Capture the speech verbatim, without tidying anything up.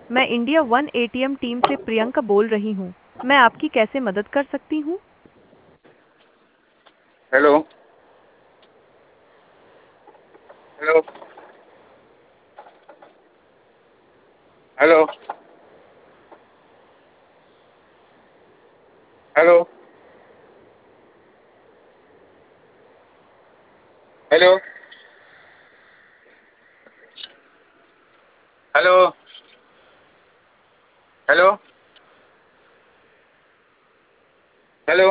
मैं India one ATM team से प्रियंका बोल रही हूँ। मैं आपकी कैसे मदद कर सकती हूँ? Hello. Hello. Hello. Hello. Hello. Hello. Hello.